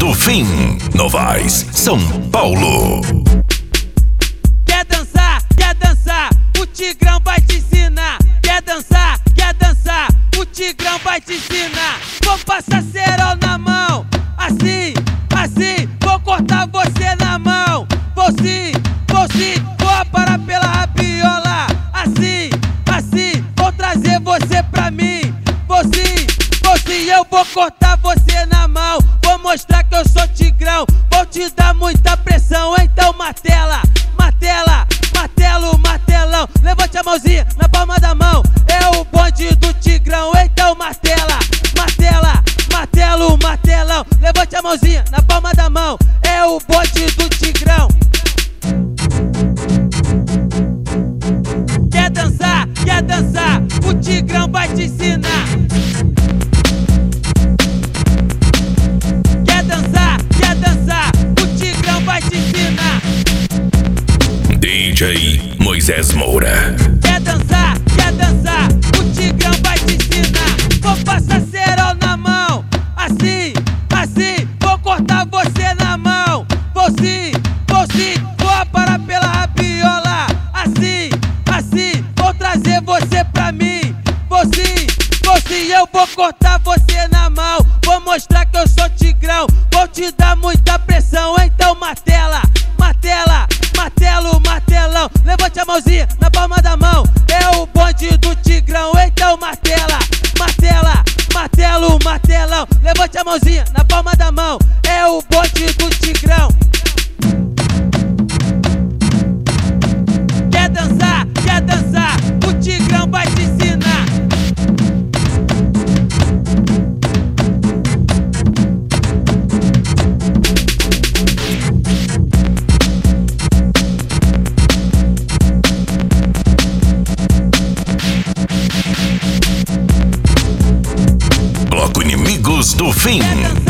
do Fim, Novais, São Paulo. Quer dançar, o Tigrão vai te ensinar. Quer dançar, o Tigrão vai te ensinar. Vou passar cerol na mão, assim, vou cortar você na mão. Vou sim, vou aparar pela rabiola. Assim, vou trazer você pra mim. Vou sim, eu vou cortar você na mão. Vou mostrar que eu sou Tigrão, vou te dar muita pressão. Então martela, martelão. Levante a mãozinha na palma da mão. É o bonde do Tigrão, então martela, martelão. Levante a mãozinha na palma da mão. É o bonde do Tigrão. Quer dançar, o Tigrão vai te ensinar. Quer dançar, o Tigrão vai te ensinar. DJ Moisés Moura. Quer dançar, o Tigrão vai te ensinar. Vou passar cerol na mão, assim, vou cortar você na mão. Vou sim, vou aparar pela rabiola. Assim, vou trazer você pra mim. Vou sim, eu vou cortar você na mão. Vou mostrar que eu sou Tigrão, vou te dar muita pressão. Então martela, martelão. Levante a mãozinha na palma da mão. É o bonde do Tigrão, então martela, martelão. Levante a mãozinha na palma da mão. É o bonde do Tigrão. Quer dançar, o Tigrão vai te ensinar. Bloco Inimigos do Fim.